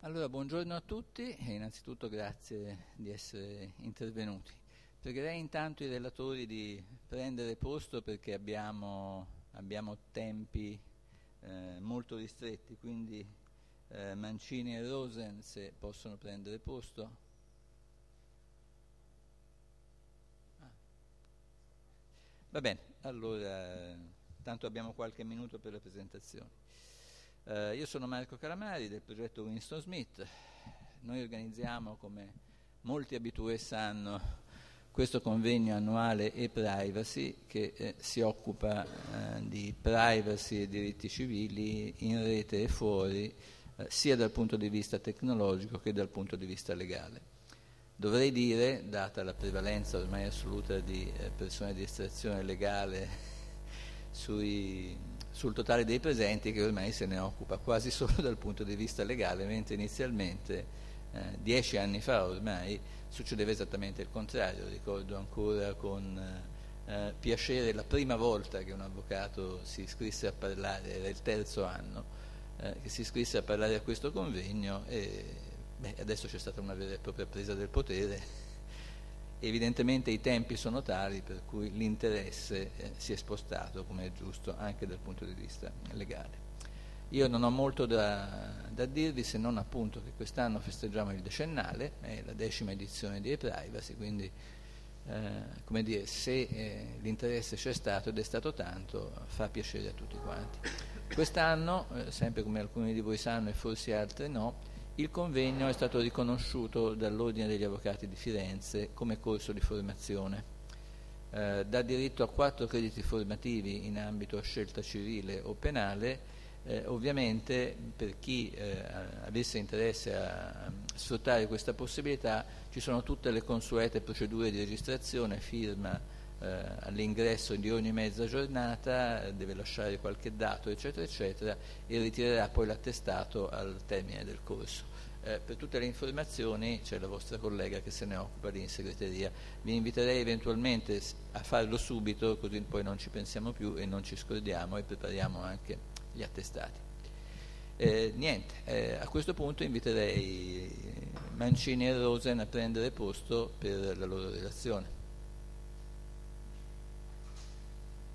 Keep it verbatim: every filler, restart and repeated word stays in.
Allora, buongiorno a tutti e innanzitutto grazie di essere intervenuti. Pregherei intanto i relatori di prendere posto perché abbiamo, abbiamo tempi eh, molto ristretti, quindi eh, Mancini e Rosen se possono prendere posto. Ah. Va bene, allora tanto abbiamo qualche minuto per le presentazioni. Uh, io sono Marco Calamari del progetto Winston Smith. Noi organizziamo, come molti abitué sanno, questo convegno annuale e-privacy che eh, si occupa eh, di privacy e diritti civili in rete e fuori, eh, sia dal punto di vista tecnologico che dal punto di vista legale. Dovrei dire, data la prevalenza ormai assoluta di eh, persone di estrazione legale sui sul totale dei presenti, che ormai se ne occupa quasi solo dal punto di vista legale, mentre inizialmente, eh, dieci anni fa ormai, succedeva esattamente il contrario. Ricordo ancora con eh, piacere la prima volta che un avvocato si iscrisse a parlare, era il terzo anno, eh, che si iscrisse a parlare a questo convegno e beh, adesso c'è stata una vera e propria presa del potere. Evidentemente i tempi sono tali per cui l'interesse eh, si è spostato, come è giusto, anche dal punto di vista legale. Io non ho molto da, da dirvi, se non appunto che quest'anno festeggiamo il decennale, è la decima edizione di e-privacy, quindi eh, come dire, se eh, l'interesse c'è stato ed è stato tanto, fa piacere a tutti quanti. Quest'anno, eh, sempre come alcuni di voi sanno e forse altri no, il convegno è stato riconosciuto dall'Ordine degli Avvocati di Firenze come corso di formazione. Eh, dà diritto a quattro crediti formativi in ambito a scelta civile o penale. Eh, ovviamente per chi eh, avesse interesse a sfruttare questa possibilità ci sono tutte le consuete procedure di registrazione, firma eh, all'ingresso di ogni mezza giornata, deve lasciare qualche dato eccetera eccetera e ritirerà poi l'attestato al termine del corso. Eh, per tutte le informazioni c'è la vostra collega che se ne occupa lì in segreteria. Vi inviterei eventualmente a farlo subito, così poi non ci pensiamo più e non ci scordiamo e prepariamo anche gli attestati. Eh, niente, eh, a questo punto inviterei Mancini e Rosen a prendere posto per la loro relazione.